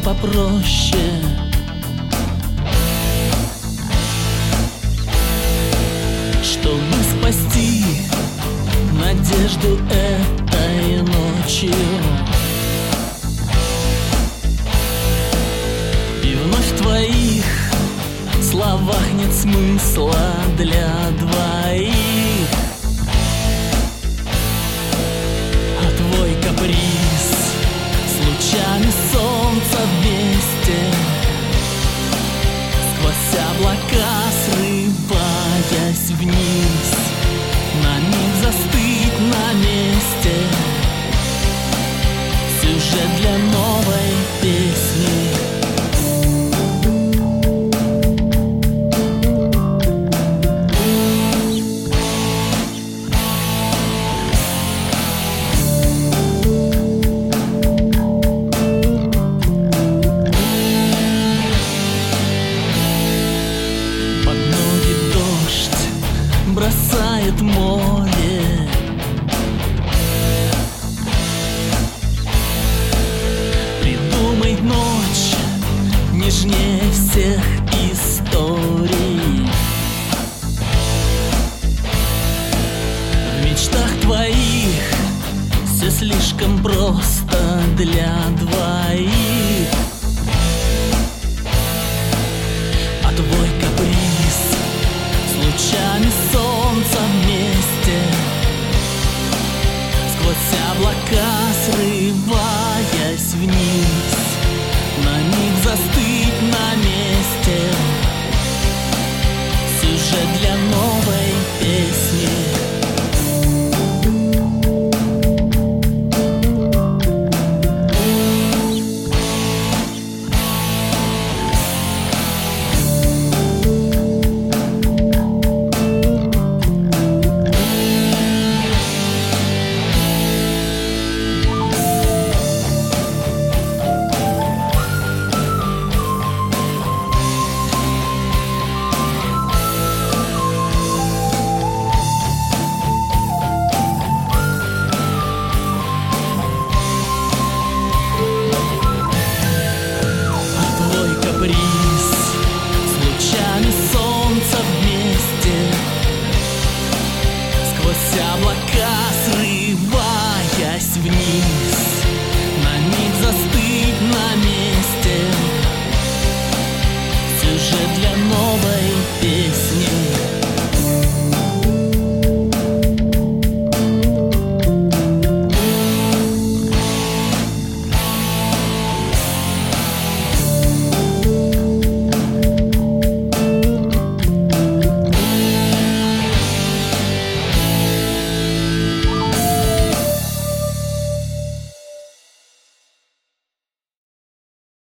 попроще. Чтобы спасти надежду этой ночью, и вновь в твоих словах нет смысла для двоих. А твой каприз с лучами солнца вместе, сквозь облака срываясь вниз, на миг застыть на месте. Сюжет для новой песни. Бросает море, придумай ночь нежнее всех историй. В мечтах твоих все слишком просто для двоих. А твой каприз с лучами солнца вместе, сквозь облака срываясь вниз, на миг застыть на месте. Сюжет для новой песни. Бриз с лучами солнца вместе, сквозь облака срываясь вниз, на миг застыть на месте. Сюжет для нового